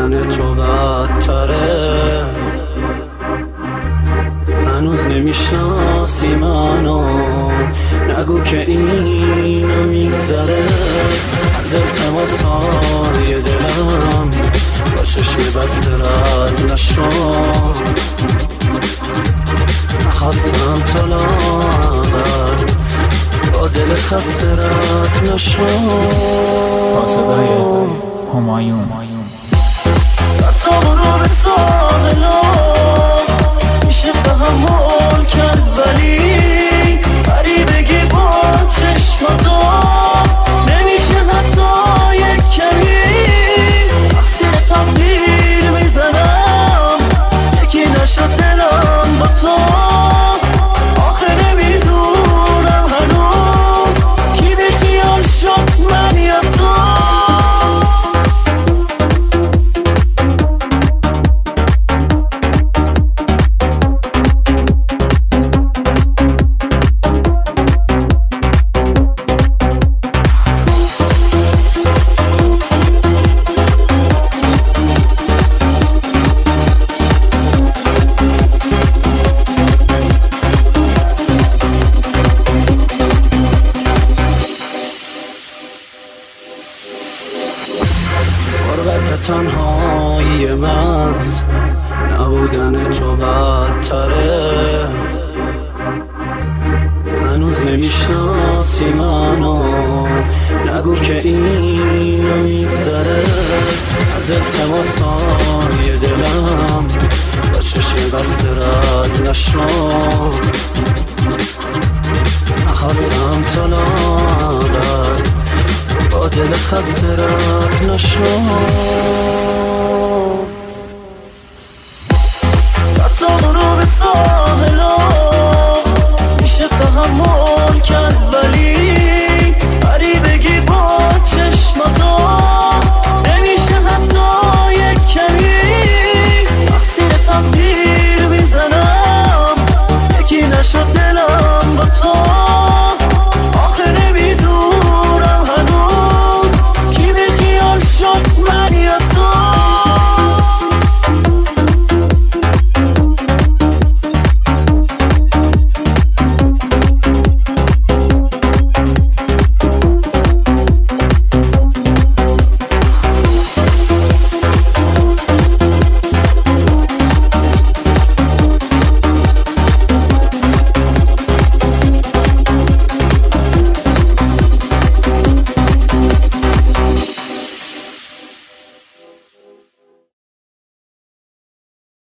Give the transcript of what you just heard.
نبودن تو بدتره، هنوز نمیشناسی منو، نگو که اینو میگذره از التماسای دلم، با چشم بسته رد نشو، نخواستم تا لاغر با دل خسته رد نشو. با صدای همایون ستا برو به ساحلا میشه تحمل کرد، ولی بری بگی با چشماتا نمیشه حتی یک کمی، تقصیر تقدیر میزنم یکی نشد دلم با تو، آخه نمیدونم هنوز کی به خیال شد من یا تو. غربت تنهایی من، نبودن تو بدتره، هنوز نمیشناسی منو، نگو که اینو میگذره از التماسای دلم، با چشم بسته رد نشو، نخواستم تا لاغر با دل خسته رد نشو. ستا برو به ساحلا میشه تحمل کرد، ولی بری بگی با چشماتا نمیشه حتی یک کمی، تقصیر تقدیر میزنم یکی نشد دلم با تو.